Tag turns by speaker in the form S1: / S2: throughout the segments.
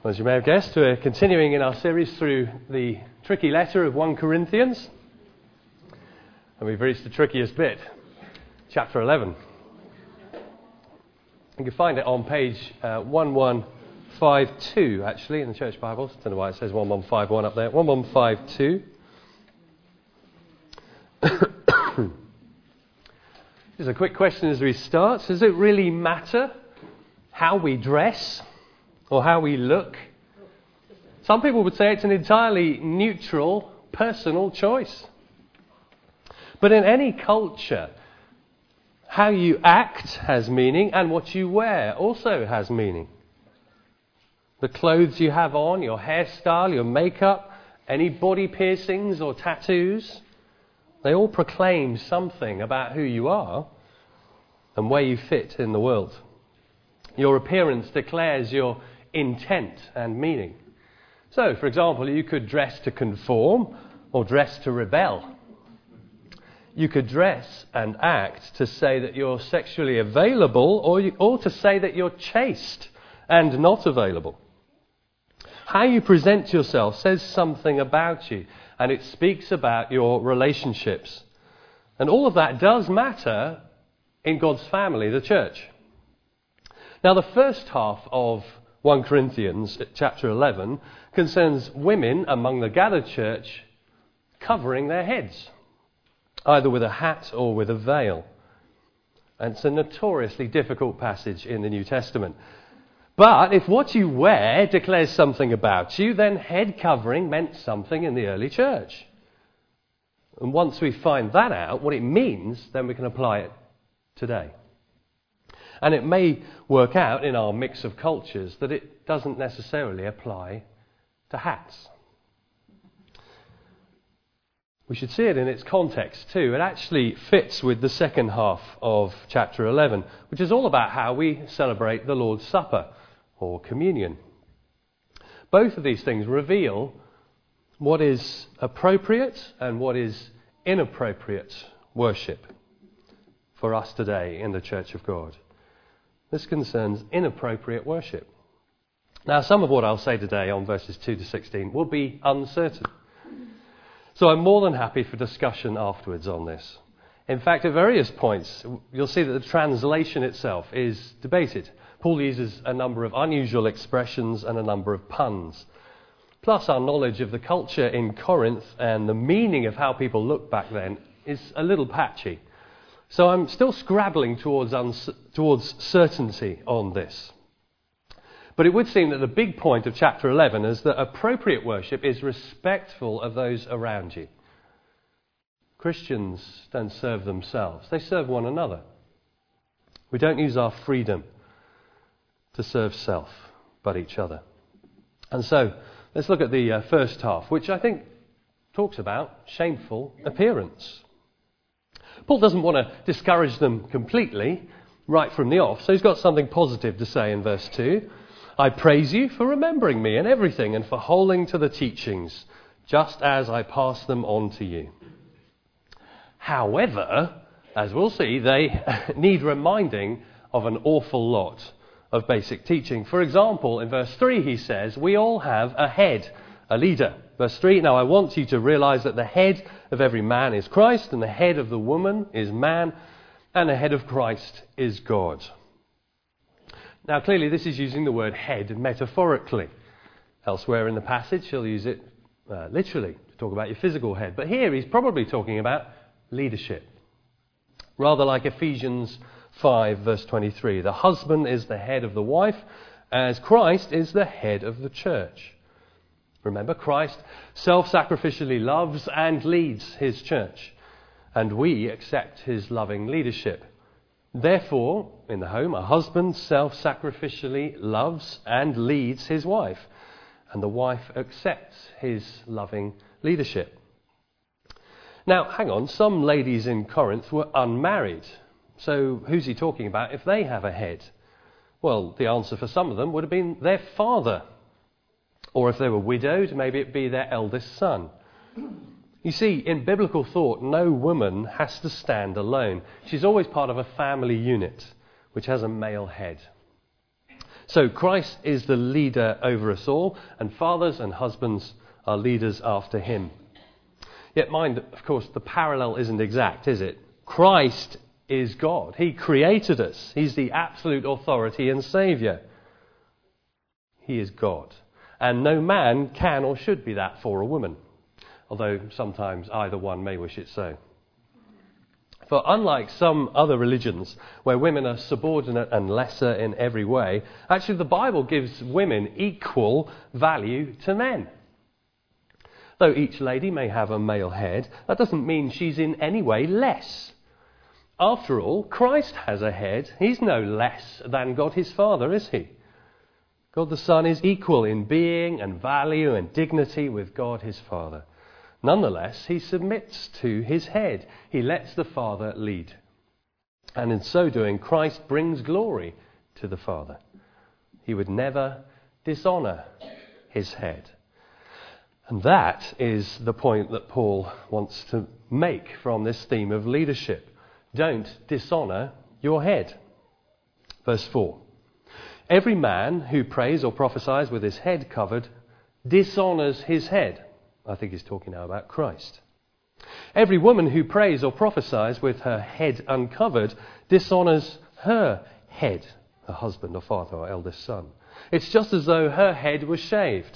S1: As you may have guessed, we're continuing in our series through the tricky letter of 1 Corinthians. And we've reached the trickiest bit, chapter 11. You can find it on page 1152, actually, in the Church Bibles. I don't know why it says 1151 up there. 1152. Here's a quick question as we start. Does it really matter how we dress or how we look? Some people would say it's an entirely neutral, personal choice. But in any culture, how you act has meaning, and what you wear also has meaning. The clothes you have on, your hairstyle, your makeup, any body piercings or tattoos, they all proclaim something about who you are and where you fit in the world. Your appearance declares your intent and meaning. So, for example, you could dress to conform or dress to rebel. You could dress and act to say that you're sexually available or to say that you're chaste and not available. How you present yourself says something about you, and it speaks about your relationships. And all of that does matter in God's family, the church. Now, the first half of 1 Corinthians chapter 11 concerns women among the gathered church covering their heads, either with a hat or with a veil. And it's a notoriously difficult passage in the New Testament. But if what you wear declares something about you, then head covering meant something in the early church. And once we find that out, what it means, then we can apply it today. And it may work out in our mix of cultures that it doesn't necessarily apply to hats. We should see it in its context too. It actually fits with the second half of chapter 11, which is all about how we celebrate the Lord's Supper or communion. Both of these things reveal what is appropriate and what is inappropriate worship for us today in the Church of God. This concerns inappropriate worship. Now, some of what I'll say today on verses 2 to 16 will be uncertain. So I'm more than happy for discussion afterwards on this. In fact, at various points, you'll see that the translation itself is debated. Paul uses a number of unusual expressions and a number of puns. Plus, our knowledge of the culture in Corinth and the meaning of how people looked back then is a little patchy. So I'm still scrabbling towards certainty on this. But it would seem that the big point of chapter 11 is that appropriate worship is respectful of those around you. Christians don't serve themselves, they serve one another. We don't use our freedom to serve self, but each other. And so, let's look at the first half, which I think talks about shameful appearance. Paul doesn't want to discourage them completely right from the off, so he's got something positive to say in verse 2. I praise you for remembering me in everything and for holding to the teachings, just as I pass them on to you. However, as we'll see, they need reminding of an awful lot of basic teaching. For example, in verse 3 he says, we all have a head, a leader. Verse 3, now I want you to realize that the head of every man is Christ, and the head of the woman is man, and the head of Christ is God. Now clearly this is using the word head metaphorically. Elsewhere in the passage he'll use it literally to talk about your physical head. But here he's probably talking about leadership. Rather like Ephesians 5 verse 23. The husband is the head of the wife, as Christ is the head of the church. Remember, Christ self-sacrificially loves and leads his church, and we accept his loving leadership. Therefore, in the home, a husband self-sacrificially loves and leads his wife, and the wife accepts his loving leadership. Now, hang on, some ladies in Corinth were unmarried. So who's he talking about if they have a head? Well, the answer for some of them would have been their father. Or if they were widowed, maybe it'd be their eldest son. You see, in biblical thought, no woman has to stand alone. She's always part of a family unit which has a male head. So Christ is the leader over us all, and fathers and husbands are leaders after him. Yet mind, of course, the parallel isn't exact, is it? Christ is God. He created us. He's the absolute authority and Saviour. He is God. And no man can or should be that for a woman, although sometimes either one may wish it so. For unlike some other religions where women are subordinate and lesser in every way, actually the Bible gives women equal value to men. Though each lady may have a male head, that doesn't mean she's in any way less. After all, Christ has a head. He's no less than God his Father, is he? God the Son is equal in being and value and dignity with God his Father. Nonetheless, he submits to his head. He lets the Father lead. And in so doing, Christ brings glory to the Father. He would never dishonour his head. And that is the point that Paul wants to make from this theme of leadership. Don't dishonour your head. Verse 4. Every man who prays or prophesies with his head covered dishonours his head. I think he's talking now about Christ. Every woman who prays or prophesies with her head uncovered dishonours her head, her husband or father or eldest son. It's just as though her head was shaved.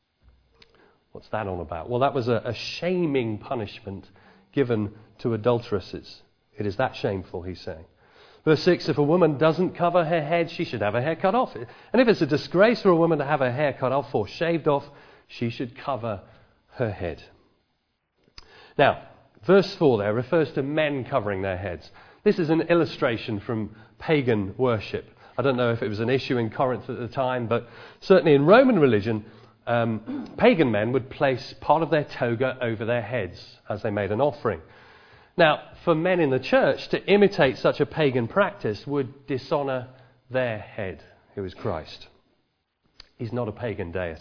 S1: What's that on about? Well, that was a shaming punishment given to adulteresses. It is that shameful, he's saying. Verse 6, if a woman doesn't cover her head, she should have her hair cut off. And if it's a disgrace for a woman to have her hair cut off or shaved off, she should cover her head. Now, verse 4 there refers to men covering their heads. This is an illustration from pagan worship. I don't know if it was an issue in Corinth at the time, but certainly in Roman religion, pagan men would place part of their toga over their heads as they made an offering. Now, for men in the church to imitate such a pagan practice would dishonour their head, who is Christ. He's not a pagan deity.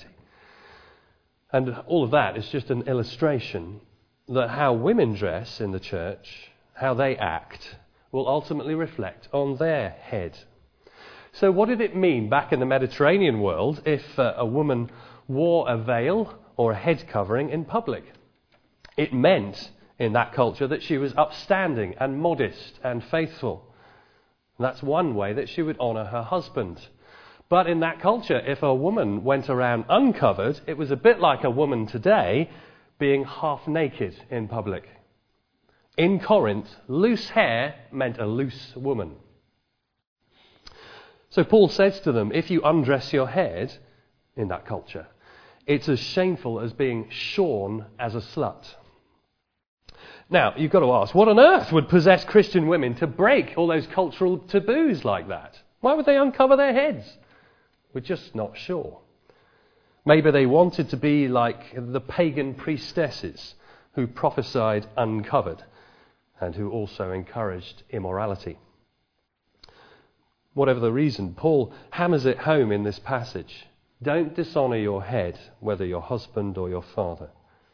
S1: And all of that is just an illustration that how women dress in the church, how they act, will ultimately reflect on their head. So what did it mean back in the Mediterranean world if a woman wore a veil or a head covering in public? It meant in that culture that she was upstanding and modest and faithful. And that's one way that she would honour her husband. But in that culture, if a woman went around uncovered, it was a bit like a woman today being half naked in public. In Corinth, loose hair meant a loose woman. So Paul says to them, if you undress your head in that culture, it's as shameful as being shorn as a slut. Now, you've got to ask, what on earth would possess Christian women to break all those cultural taboos like that? Why would they uncover their heads? We're just not sure. Maybe they wanted to be like the pagan priestesses who prophesied uncovered and who also encouraged immorality. Whatever the reason, Paul hammers it home in this passage. Don't dishonour your head, whether your husband or your father.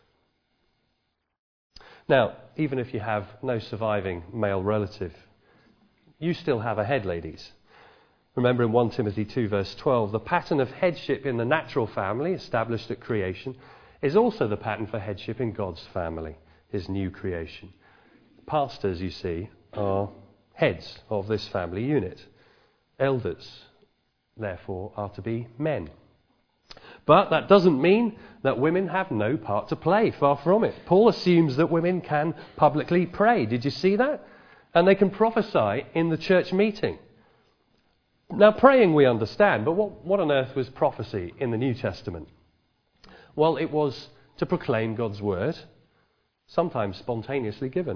S1: Now, even if you have no surviving male relative, you still have a head, ladies. Remember in 1 Timothy 2 verse 12, the pattern of headship in the natural family established at creation is also the pattern for headship in God's family, his new creation. Pastors, you see, are heads of this family unit. Elders, therefore, are to be men. But that doesn't mean that women have no part to play, far from it. Paul assumes that women can publicly pray. Did you see that? And they can prophesy in the church meeting. Now, praying we understand, but what on earth was prophecy in the New Testament? Well, it was to proclaim God's word, sometimes spontaneously given.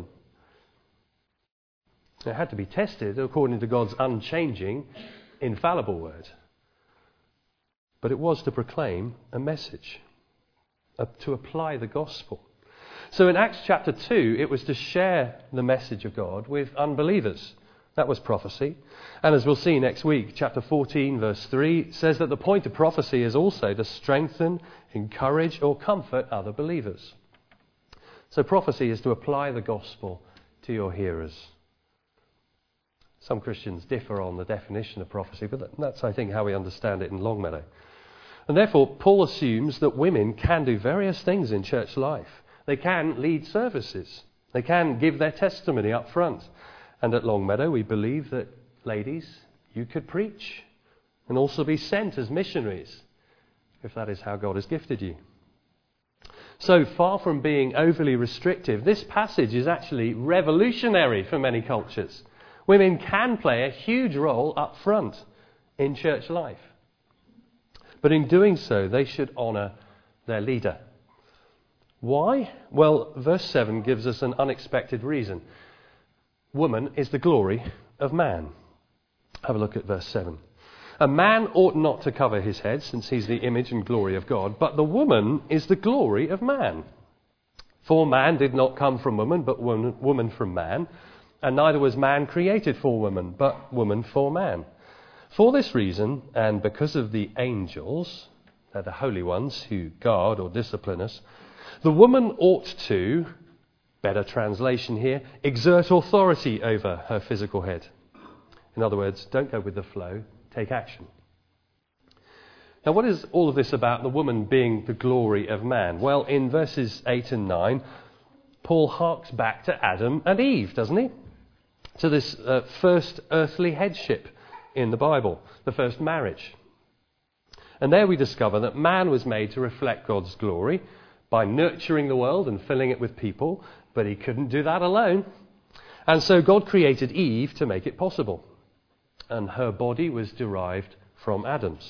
S1: It had to be tested according to God's unchanging, infallible word. But it was to proclaim a message, to apply the gospel. So in Acts chapter 2, it was to share the message of God with unbelievers. That was prophecy. And as we'll see next week, chapter 14, verse 3, says that the point of prophecy is also to strengthen, encourage, or comfort other believers. So prophecy is to apply the gospel to your hearers. Some Christians differ on the definition of prophecy, but that's, I think, how we understand it in Longmeadow. And therefore, Paul assumes that women can do various things in church life. They can lead services. They can give their testimony up front. And at Longmeadow, we believe that, ladies, you could preach and also be sent as missionaries, if that is how God has gifted you. So far from being overly restrictive, this passage is actually revolutionary for many cultures. Women can play a huge role up front in church life. But in doing so, they should honour their leader. Why? Well, verse 7 gives us an unexpected reason. Woman is the glory of man. Have a look at verse 7. A man ought not to cover his head, since he's the image and glory of God, but the woman is the glory of man. For man did not come from woman, but woman from man, and neither was man created for woman, but woman for man. For this reason, and because of the angels, they're the holy ones who guard or discipline us, the woman ought to, better translation here, exert authority over her physical head. In other words, don't go with the flow, take action. Now, what is all of this about the woman being the glory of man? Well, in verses 8 and 9, Paul harks back to Adam and Eve, doesn't he? To this first earthly headship in the Bible, the first marriage. And there we discover that man was made to reflect God's glory by nurturing the world and filling it with people, but he couldn't do that alone. And so God created Eve to make it possible. And her body was derived from Adam's.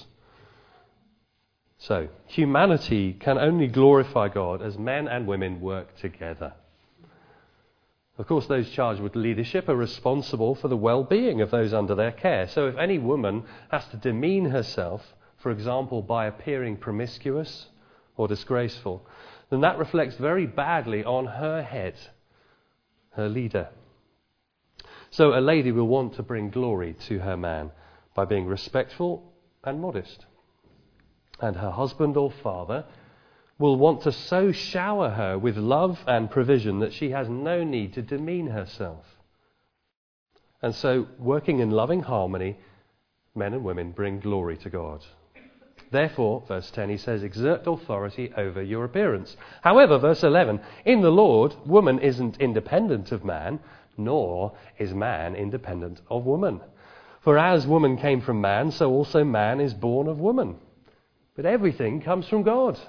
S1: So, humanity can only glorify God as men and women work together. Of course, those charged with leadership are responsible for the well-being of those under their care. So if any woman has to demean herself, for example, by appearing promiscuous or disgraceful, then that reflects very badly on her head, her leader. So a lady will want to bring glory to her man by being respectful and modest. And her husband or father will want to so shower her with love and provision that she has no need to demean herself. And so, working in loving harmony, men and women bring glory to God. Therefore, verse 10, he says, exert authority over your appearance. However, verse 11, in the Lord, woman isn't independent of man, nor is man independent of woman. For as woman came from man, so also man is born of woman. But everything comes from God.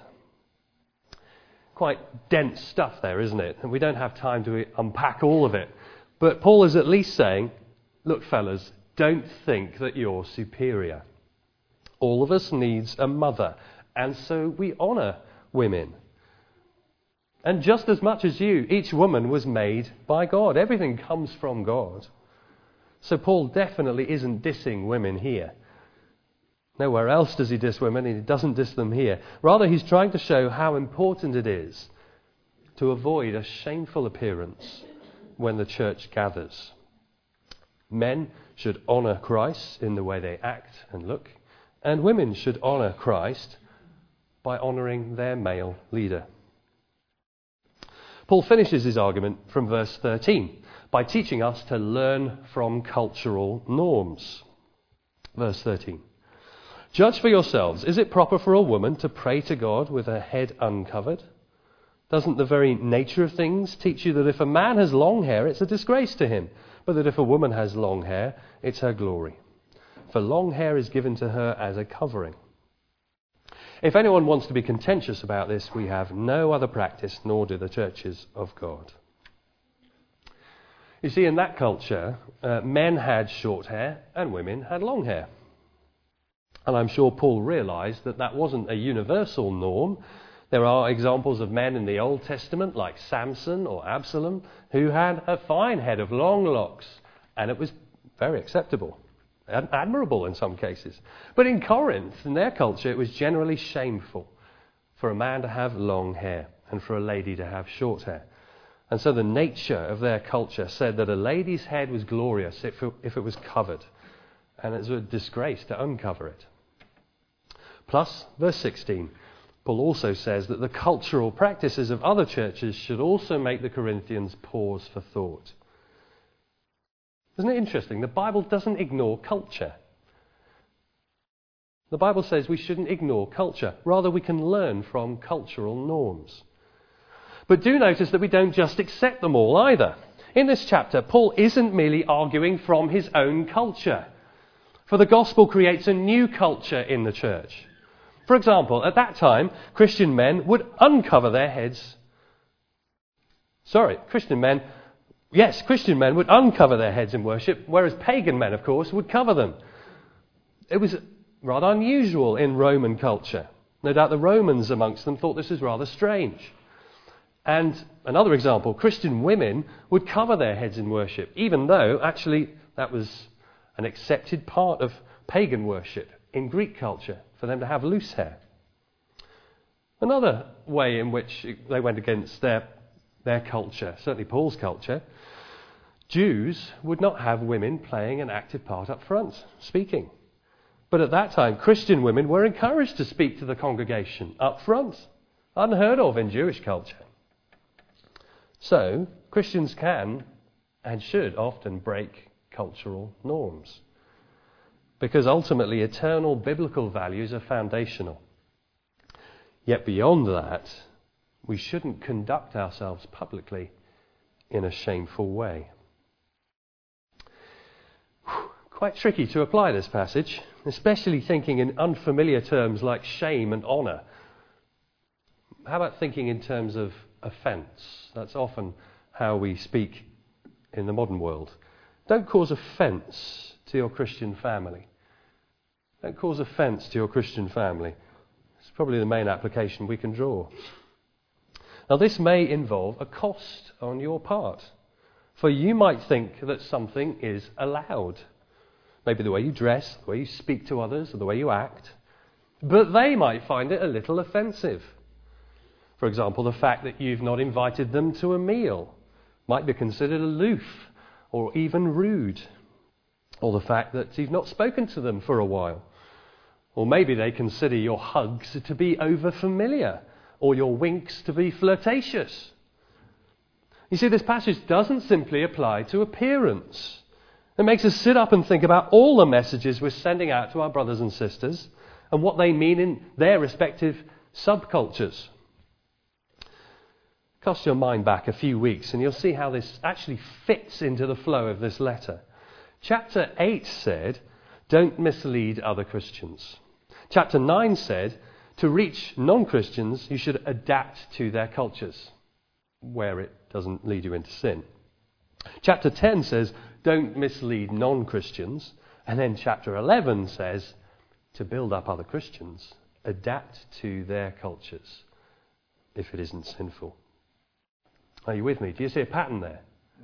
S1: Quite dense stuff there, isn't it? And we don't have time to unpack all of it. But Paul is at least saying, look, fellas, don't think that you're superior. All of us needs a mother, and so we honour women. And just as much as you, each woman was made by God. Everything comes from God. So Paul definitely isn't dissing women here. Nowhere else does he diss women, and he doesn't diss them here. Rather, he's trying to show how important it is to avoid a shameful appearance when the church gathers. Men should honour Christ in the way they act and look, and women should honour Christ by honouring their male leader. Paul finishes his argument from verse 13 by teaching us to learn from cultural norms. Verse 13. Judge for yourselves, is it proper for a woman to pray to God with her head uncovered? Doesn't the very nature of things teach you that if a man has long hair, it's a disgrace to him, but that if a woman has long hair, it's her glory? For long hair is given to her as a covering. If anyone wants to be contentious about this, we have no other practice, nor do the churches of God. You see, in that culture, men had short hair and women had long hair. And I'm sure Paul realised that that wasn't a universal norm. There are examples of men in the Old Testament, like Samson or Absalom, who had a fine head of long locks, and it was very acceptable, admirable in some cases. But in Corinth, in their culture, it was generally shameful for a man to have long hair and for a lady to have short hair. And so the nature of their culture said that a lady's head was glorious if it was covered, and it was a disgrace to uncover it. Plus, verse 16, Paul also says that the cultural practices of other churches should also make the Corinthians pause for thought. Isn't it interesting? The Bible doesn't ignore culture. The Bible says we shouldn't ignore culture. Rather, we can learn from cultural norms. But do notice that we don't just accept them all either. In this chapter, Paul isn't merely arguing from his own culture. For the gospel creates a new culture in the church. For example, at that time, Christian men would uncover their heads. Christian men would uncover their heads in worship, whereas pagan men, of course, would cover them. It was rather unusual in Roman culture. No doubt the Romans amongst them thought this was rather strange. And another example, Christian women would cover their heads in worship, even though actually that was an accepted part of pagan worship in Greek culture, for them to have loose hair. Another way in which they went against their culture, certainly Paul's culture, Jews would not have women playing an active part up front, speaking. But at that time, Christian women were encouraged to speak to the congregation up front, unheard of in Jewish culture. So, Christians can and should often break cultural norms, because ultimately eternal biblical values are foundational. Yet beyond that, we shouldn't conduct ourselves publicly in a shameful way. Quite tricky to apply this passage, especially thinking in unfamiliar terms like shame and honour. How about thinking in terms of offence? That's often how we speak in the modern world. Don't cause offence to your Christian family. Don't cause offence to your Christian family. It's probably the main application we can draw. Now, this may involve a cost on your part, for you might think that something is allowed. Maybe the way you dress, the way you speak to others, or the way you act. But they might find it a little offensive. For example, the fact that you've not invited them to a meal might be considered aloof or even rude. Or the fact that you've not spoken to them for a while. Or maybe they consider your hugs to be over-familiar, or your winks to be flirtatious. You see, this passage doesn't simply apply to appearance. It makes us sit up and think about all the messages we're sending out to our brothers and sisters and what they mean in their respective subcultures. Cast your mind back a few weeks and you'll see how this actually fits into the flow of this letter. Chapter 8 said, don't mislead other Christians. Chapter 9 said, to reach non-Christians, you should adapt to their cultures, where it doesn't lead you into sin. Chapter 10 says, don't mislead non-Christians. And then chapter 11 says, to build up other Christians, adapt to their cultures, if it isn't sinful. Are you with me? Do you see a pattern there?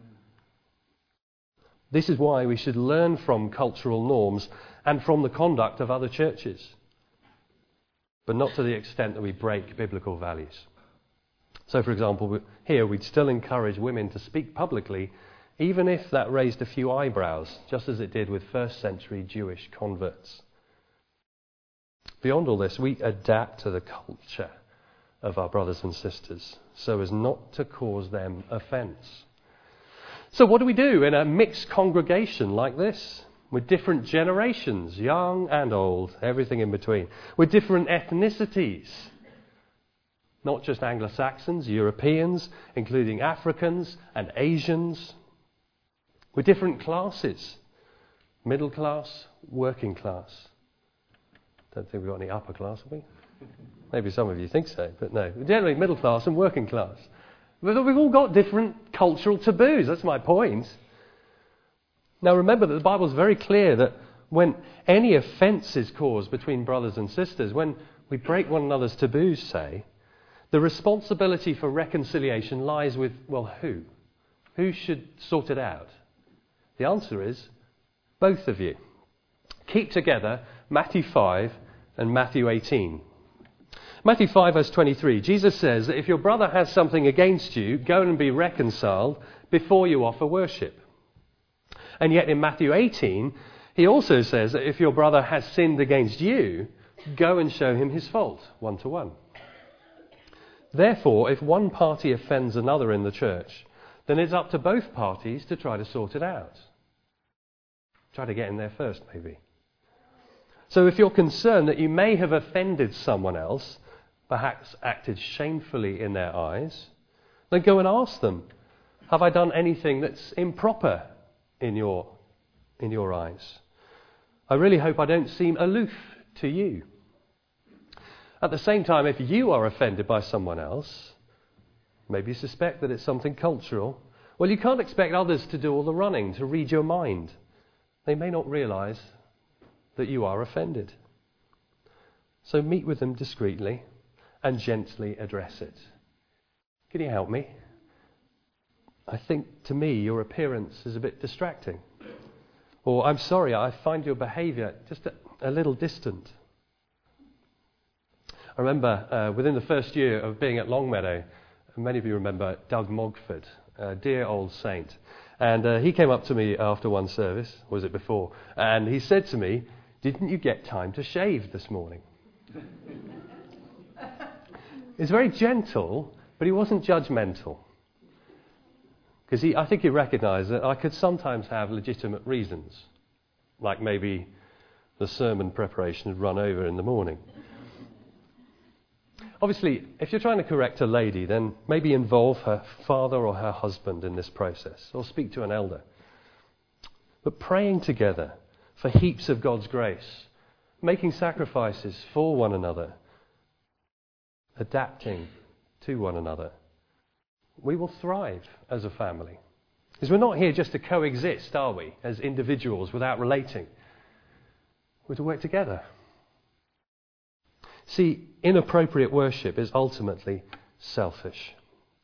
S1: This is why we should learn from cultural norms and from the conduct of other churches, but not to the extent that we break biblical values. So, for example, here we'd still encourage women to speak publicly, even if that raised a few eyebrows, just as it did with first century Jewish converts. Beyond all this, we adapt to the culture of our brothers and sisters so as not to cause them offence. So what do we do in a mixed congregation like this? With different generations, young and old, everything in between. With different ethnicities. Not just Anglo-Saxons, Europeans, including Africans and Asians. With different classes. Middle class, working class. Don't think we've got any upper class, have we? Maybe some of you think so, but no. Generally middle class and working class. But we've all got different cultural taboos, that's my point. Now remember that the Bible is very clear that when any offence is caused between brothers and sisters, when we break one another's taboos, say, the responsibility for reconciliation lies with, well, who? Who should sort it out? The answer is, both of you. Keep together Matthew 5 and Matthew 18. Matthew 5 verse 23, Jesus says that if your brother has something against you, go and be reconciled before you offer worship. And yet in Matthew 18, he also says that if your brother has sinned against you, go and show him his fault, 1-to-1. Therefore, if one party offends another in the church, then it's up to both parties to try to sort it out. Try to get in there first, maybe. So if you're concerned that you may have offended someone else, perhaps acted shamefully in their eyes, then go and ask them, have I done anything that's improper in your eyes? I really hope I don't seem aloof to you. At the same time, if you are offended by someone else, maybe you suspect that it's something cultural, well, you can't expect others to do all the running, to read your mind. They may not realise that you are offended. So meet with them discreetly and gently address it. Can you help me? I think, to me, your appearance is a bit distracting. Or, I'm sorry, I find your behaviour just a little distant. I remember within the first year of being at Longmeadow, many of you remember Doug Mogford, a dear old saint. And he came up to me after one service, or was it before, and he said to me, "Didn't you get time to shave this morning?" He's very gentle, but he wasn't judgmental. Because I think he recognised that I could sometimes have legitimate reasons, like maybe the sermon preparation had run over in the morning. Obviously, if you're trying to correct a lady, then maybe involve her father or her husband in this process, or speak to an elder. But praying together for heaps of God's grace, making sacrifices for one another, adapting to one another, we will thrive as a family. Because we're not here just to coexist, are we, as individuals without relating. We're to work together. See, inappropriate worship is ultimately selfish.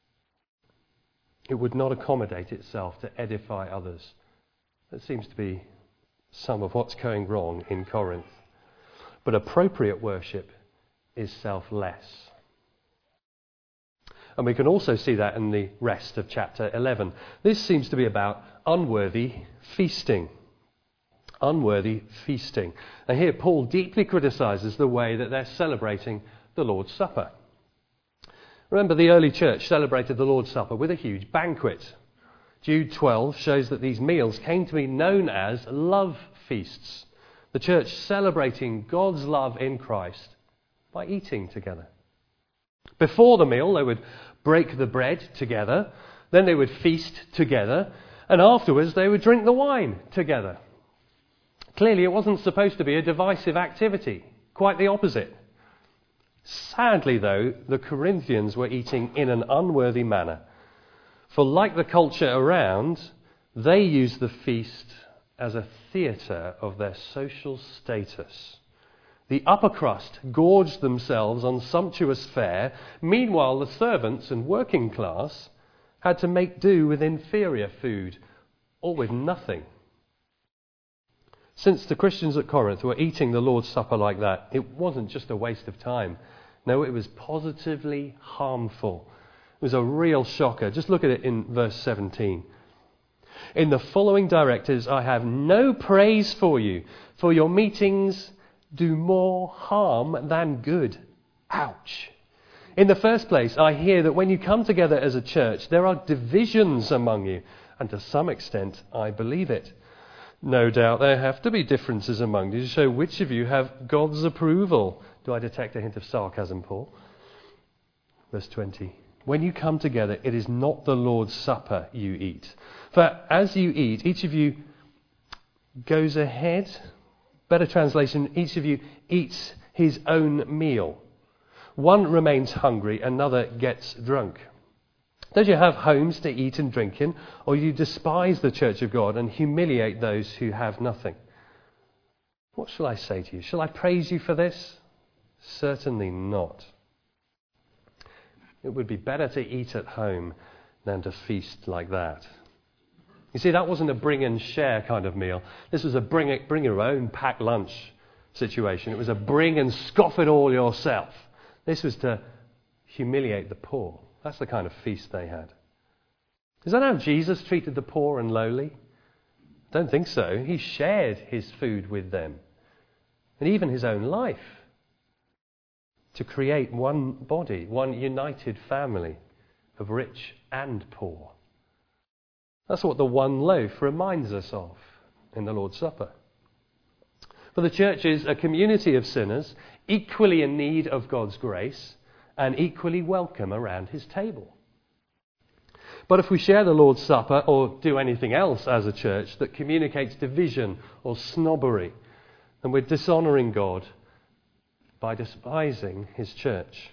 S1: It would not accommodate itself to edify others. That seems to be some of what's going wrong in Corinth. But appropriate worship is selfless. And we can also see that in the rest of chapter 11. This seems to be about unworthy feasting. Unworthy feasting. And here Paul deeply criticises the way that they're celebrating the Lord's Supper. Remember, the early church celebrated the Lord's Supper with a huge banquet. Jude 12 shows that these meals came to be known as love feasts. The church celebrating God's love in Christ by eating together. Before the meal, they would break the bread together, then they would feast together, and afterwards they would drink the wine together. Clearly, it wasn't supposed to be a divisive activity, quite the opposite. Sadly, though, the Corinthians were eating in an unworthy manner. For like the culture around, they used the feast as a theatre of their social status. The upper crust gorged themselves on sumptuous fare. Meanwhile, the servants and working class had to make do with inferior food or with nothing. Since the Christians at Corinth were eating the Lord's Supper like that, it wasn't just a waste of time. No, it was positively harmful. It was a real shocker. Just look at it in verse 17. In the following directives, I have no praise for you, for your meetings do more harm than good. Ouch. In the first place, I hear that when you come together as a church, there are divisions among you, and to some extent, I believe it. No doubt there have to be differences among you to show which of you have God's approval. Do I detect a hint of sarcasm, Paul? Verse 20. When you come together, it is not the Lord's Supper you eat. For as you eat, each of you goes ahead. Better translation, each of you eats his own meal. One remains hungry, another gets drunk. Don't you have homes to eat and drink in, or you despise the church of God and humiliate those who have nothing? What shall I say to you? Shall I praise you for this? Certainly not. It would be better to eat at home than to feast like that. You see, that wasn't a bring and share kind of meal. This was a bring your own packed lunch situation. It was a bring and scoff it all yourself. This was to humiliate the poor. That's the kind of feast they had. Is that how Jesus treated the poor and lowly? I don't think so. He shared his food with them, and even his own life, to create one body, one united family of rich and poor. That's what the one loaf reminds us of. in the Lord's Supper. For the church is a community of sinners, equally in need of God's grace, and equally welcome around his table. But if we share the Lord's Supper or do anything else as a church that communicates division or snobbery, then we're dishonouring God by despising his church.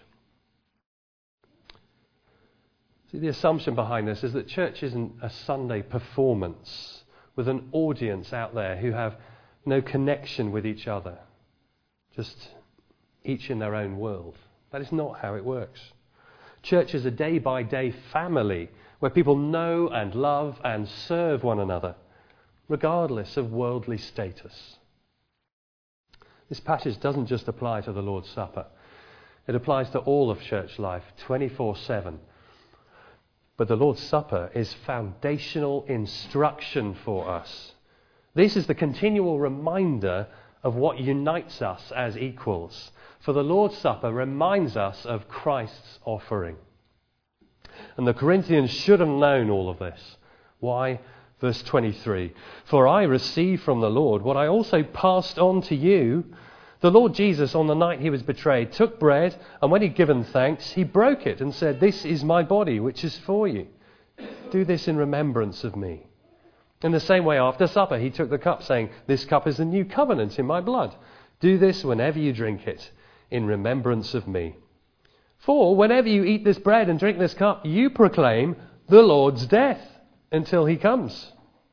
S1: See, the assumption behind this is that church isn't a Sunday performance with an audience out there who have no connection with each other, just each in their own world. That is not how it works. Church is a day-by-day family where people know and love and serve one another, regardless of worldly status. This passage doesn't just apply to the Lord's Supper. It applies to all of church life, 24/7. But the Lord's Supper is foundational instruction for us. This is the continual reminder of what unites us as equals. For the Lord's Supper reminds us of Christ's offering. And the Corinthians should have known all of this. Why? Verse 23. For I received from the Lord what I also passed on to you. The Lord Jesus, on the night he was betrayed, took bread, and when he'd given thanks, he broke it and said, "This is my body, which is for you. Do this in remembrance of me." In the same way, after supper, he took the cup, saying, "This cup is the new covenant in my blood. Do this whenever you drink it, in remembrance of me. For whenever you eat this bread and drink this cup, you proclaim the Lord's death until he comes."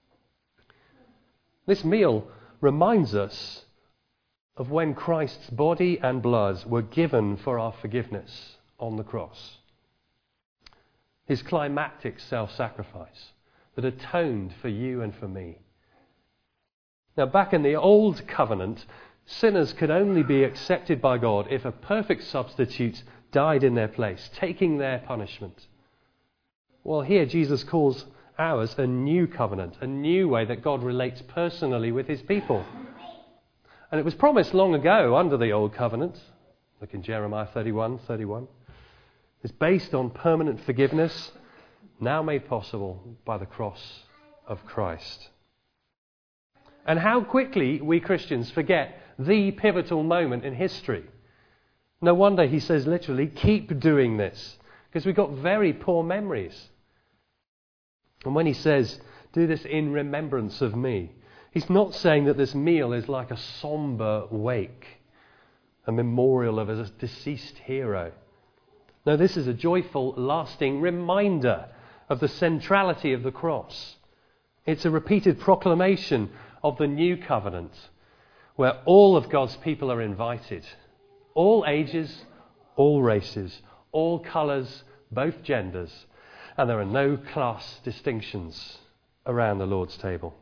S1: This meal reminds us of when Christ's body and blood were given for our forgiveness on the cross. His climactic self-sacrifice that atoned for you and for me. Now, back in the old covenant, sinners could only be accepted by God if a perfect substitute died in their place, taking their punishment. Well, here Jesus calls ours a new covenant, a new way that God relates personally with his people. And it was promised long ago under the old covenant. Look in Jeremiah 31:31. It's based on permanent forgiveness, now made possible by the cross of Christ. And how quickly we Christians forget the pivotal moment in history. No wonder he says literally, keep doing this, because we've got very poor memories. And when he says, do this in remembrance of me, he's not saying that this meal is like a somber wake, a memorial of a deceased hero. No, this is a joyful, lasting reminder of the centrality of the cross. It's a repeated proclamation of the new covenant, where all of God's people are invited. All ages, all races, all colours, both genders, and there are no class distinctions around the Lord's table.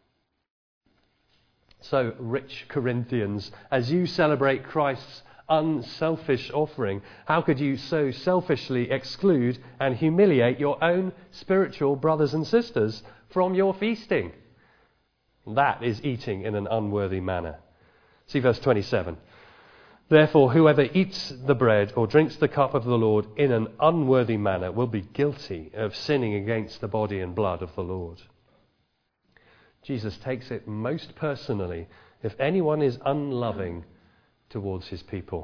S1: So, rich Corinthians, as you celebrate Christ's unselfish offering, how could you so selfishly exclude and humiliate your own spiritual brothers and sisters from your feasting? That is eating in an unworthy manner. See verse 27. Therefore, whoever eats the bread or drinks the cup of the Lord in an unworthy manner will be guilty of sinning against the body and blood of the Lord. Jesus takes it most personally if anyone is unloving towards his people.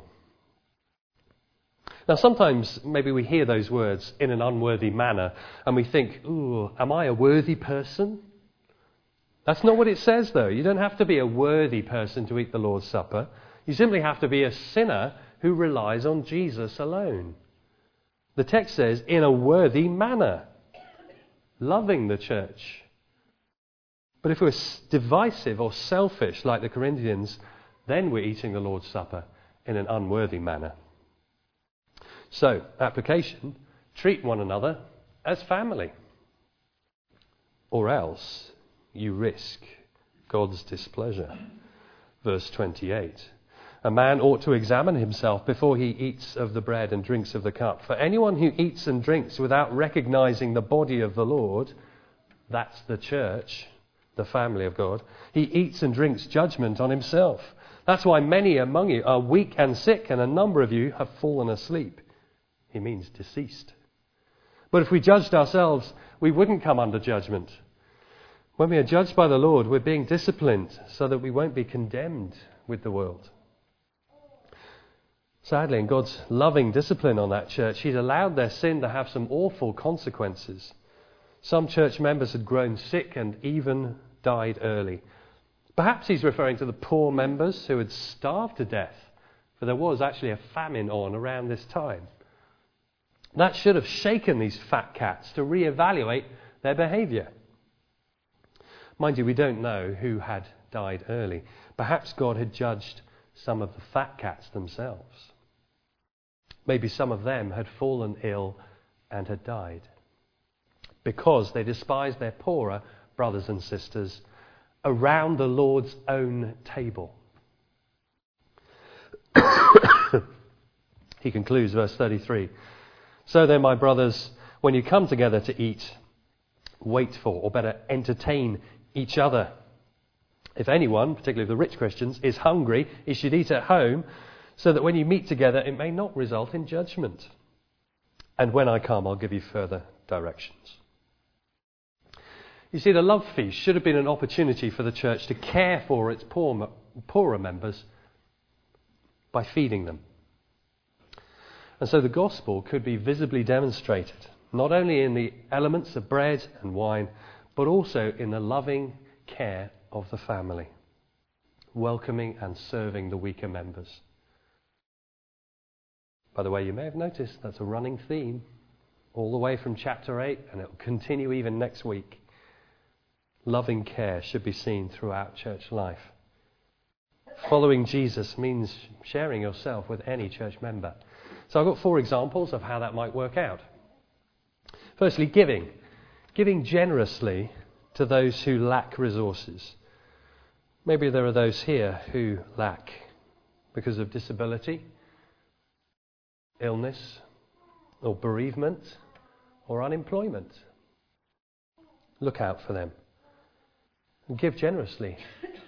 S1: Now, sometimes maybe we hear those words in an unworthy manner and we think, ooh, am I a worthy person? That's not what it says, though. You don't have to be a worthy person to eat the Lord's Supper. You simply have to be a sinner who relies on Jesus alone. The text says, in a worthy manner, loving the church. But if we're divisive or selfish like the Corinthians, then we're eating the Lord's Supper in an unworthy manner. So, application, treat one another as family. Or else you risk God's displeasure. Verse 28. A man ought to examine himself before he eats of the bread and drinks of the cup. For anyone who eats and drinks without recognizing the body of the Lord, that's the church, the family of God, he eats and drinks judgment on himself. That's why many among you are weak and sick, and a number of you have fallen asleep. He means deceased. But if we judged ourselves, we wouldn't come under judgment. When we are judged by the Lord, we're being disciplined so that we won't be condemned with the world. Sadly, in God's loving discipline on that church, He's allowed their sin to have some awful consequences. Some church members had grown sick and even died early. Perhaps He's referring to the poor members who had starved to death, for there was actually a famine on around this time. That should have shaken these fat cats to reevaluate their behaviour. Mind you, we don't know who had died early. Perhaps God had judged some of the fat cats themselves. Maybe some of them had fallen ill and had died because they despised their poorer brothers and sisters around the Lord's own table. He concludes, verse 33. So then, my brothers, when you come together to eat, wait for, or better, entertain each other. If anyone, particularly the rich Christians, is hungry, he should eat at home, so that when you meet together, it may not result in judgment. And when I come, I'll give you further directions. You see, the love feast should have been an opportunity for the church to care for its poorer members by feeding them. And so the gospel could be visibly demonstrated, not only in the elements of bread and wine, but also in the loving care of the family, welcoming and serving the weaker members. By the way, you may have noticed that's a running theme all the way from chapter 8, and it will continue even next week. Loving care should be seen throughout church life. Following Jesus means sharing yourself with any church member. So I've got 4 examples of how that might work out. Firstly, giving. Giving generously to those who lack resources. Maybe there are those here who lack because of disability, illness, or bereavement, or unemployment. Look out for them and give generously.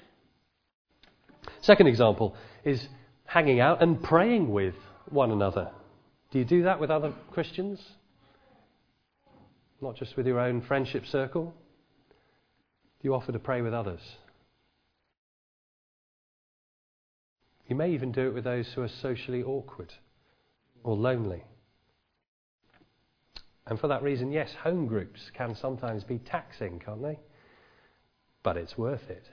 S1: Second example is hanging out and praying with one another. Do you do that with other Christians? Not just with your own friendship circle? Do you offer to pray with others? You may even do it with those who are socially awkward or lonely. And for that reason, yes, home groups can sometimes be taxing, can't they? But it's worth it.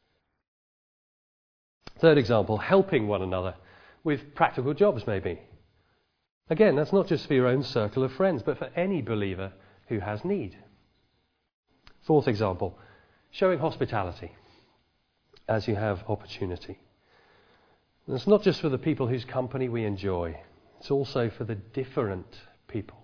S1: Third example, helping one another with practical jobs maybe. Again, that's not just for your own circle of friends, but for any believer who has need. Fourth example, showing hospitality as you have opportunity. And it's not just for the people whose company we enjoy. It's also for the different people.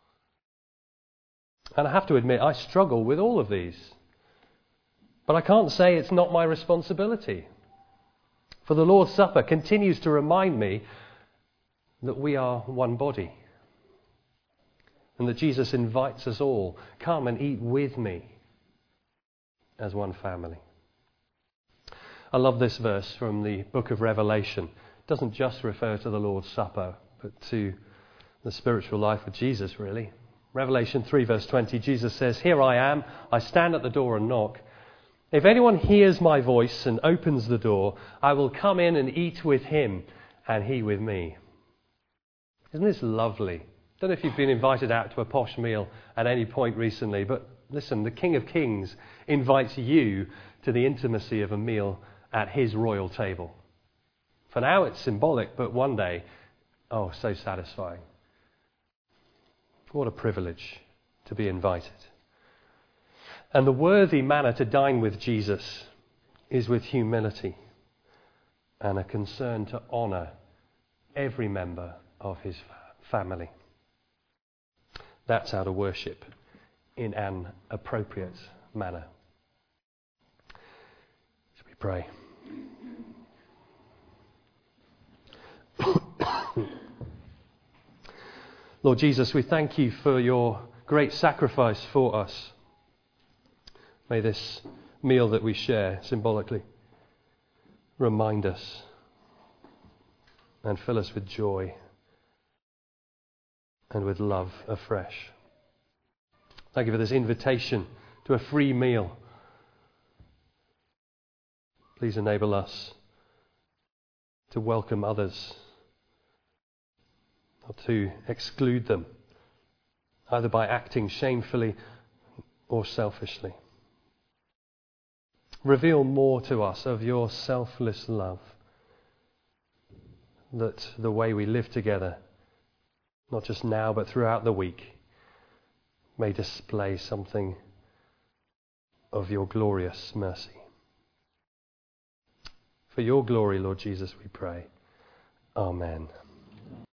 S1: And I have to admit, I struggle with all of these. But I can't say it's not my responsibility. For the Lord's Supper continues to remind me that we are one body. And that Jesus invites us all, come and eat with me as one family. I love this verse from the book of Revelation. It doesn't just refer to the Lord's Supper, but to the spiritual life of Jesus, really. Revelation 3 verse 20, Jesus says, "Here I am, I stand at the door and knock. If anyone hears my voice and opens the door, I will come in and eat with him and he with me." Isn't this lovely? I don't know if you've been invited out to a posh meal at any point recently, but listen, the King of Kings invites you to the intimacy of a meal at his royal table. For now it's symbolic, but one day, oh, so satisfying. What a privilege to be invited. And the worthy manner to dine with Jesus is with humility and a concern to honour every member of his family. That's how to worship in an appropriate manner. Shall we pray? Lord Jesus, we thank you for your great sacrifice for us. May this meal that we share symbolically remind us and fill us with joy and with love afresh. Thank you for this invitation to a free meal Please enable us to welcome others, not to exclude them, either by acting shamefully or selfishly. Reveal more to us of your selfless love, that the way we live together, not just now but throughout the week, may display something of your glorious mercy. For your glory, Lord Jesus, we pray. Amen.